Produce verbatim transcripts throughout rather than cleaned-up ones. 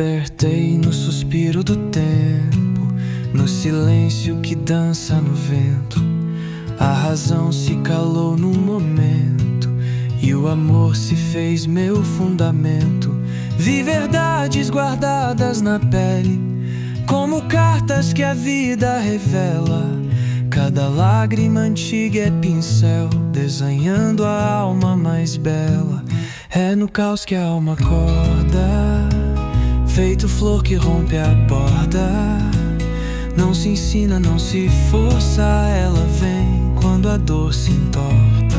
Despertei no suspiro do tempo, no silêncio que dança no vento. A razão se calou num momento e o amor se fez meu fundamento. Vi verdades guardadas na pele, como cartas que a vida revela. Cada lágrima antiga é pincel, desenhando a alma mais bela. É no caos que a alma acorda, feito flor que rompe a borda. Não se ensina, não se força, ela vem quando a dor se entorta.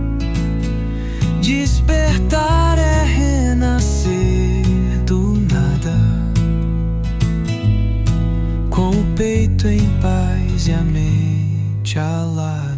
Despertar é renascer do nada, com o peito em paz e a mente alada.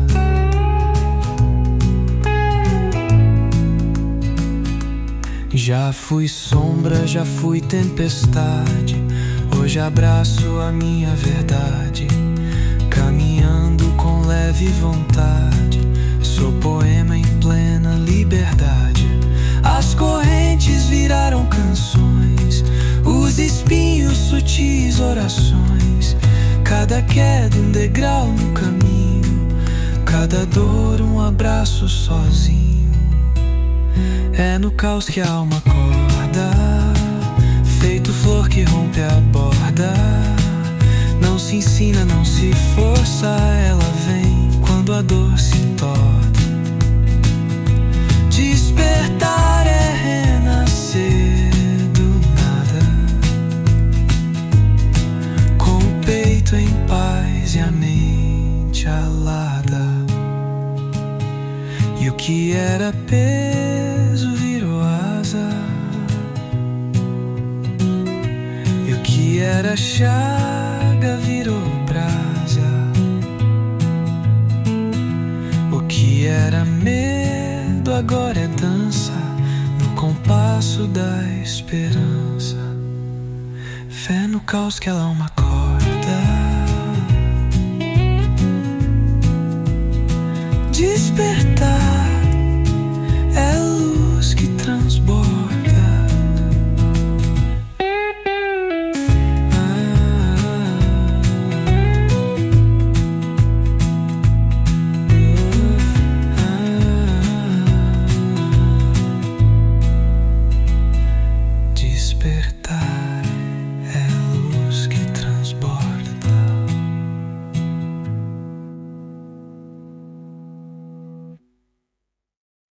Já fui sombra, já fui tempestade, hoje abraço a minha verdade, caminhando com leve vontade. Sou poema em plena liberdade. As correntes viraram canções, os espinhos sutis orações. Cada queda um degrau no caminho, cada dor um abraço sozinho. É no caos que a alma acorda, feito flor que rompe a borda. Não se ensina, não se força, ela vem quando a dor se entorta. Despertar é renascer do nada, com o peito em paz e a mente alada. E o que era peso virou asa, e o que era chaga virou brasa. O que era medo agora é dança, no compasso da esperança. Fé no caos que a alma acorda. Despertar